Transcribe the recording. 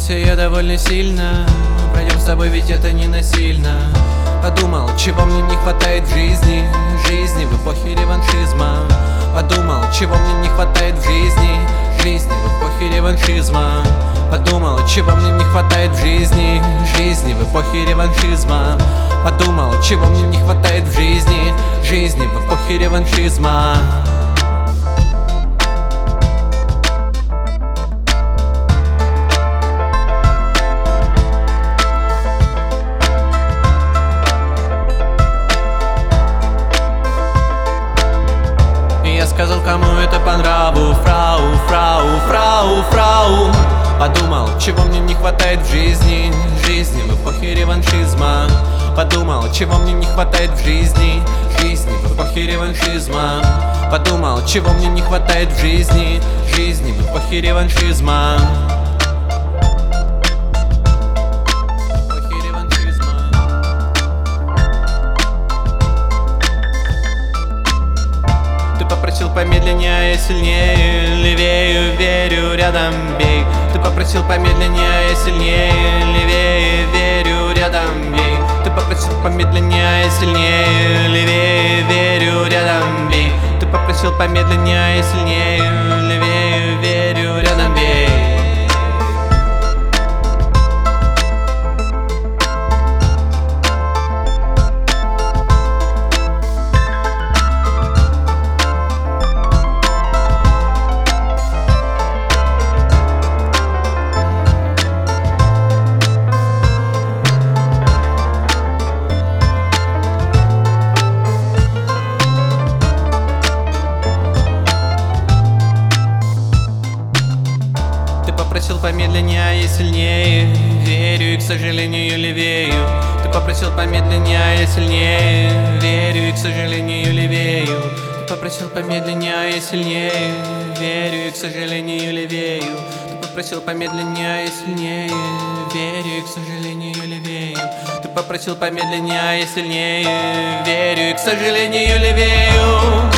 Улыбнулся я довольно сильно. Пройдем с тобой, ведь это не насильно. Подумал, чего мне не хватает в жизни в эпохе реваншизма. Подумал, чего мне не хватает в жизни в эпохе реваншизма. Подумал, чего мне не хватает в жизни в эпохе реваншизма. Подумал, чего мне не хватает в жизни в эпохе реваншизма. Я сказал, кому это по нраву, фрау. Подумал, чего мне не хватает в жизни в эпохе реваншизма. Подумал, чего мне не хватает в жизни в эпохе реваншизма. Подумал, чего мне не хватает в жизни в эпохе реваншизма. Попросил помедленнее, а я сильнее, левее, верю, рядом бей. Ты попросил помедленнее, а я сильнее, левее, верю, рядом бей. Ты попросил помедленнее, а я сильнее, левее, верю, рядом бей. Ты попросил помедленнее, а я сильнее, левее, верю, рядом бей. Попросил помедленнее, а я сильнее, верю и, к сожалению, левею. Ты попросил помедленнее, а я сильнее, верю и, к сожалению, левею. Ты попросил помедленнее, а я сильнее, верю и, к сожалению, левею. Ты попросил помедленнее, а я сильнее, верю и, к сожалению, левею. Ты попросил помедленнее, а я сильнее, верю и, к сожалению, левею.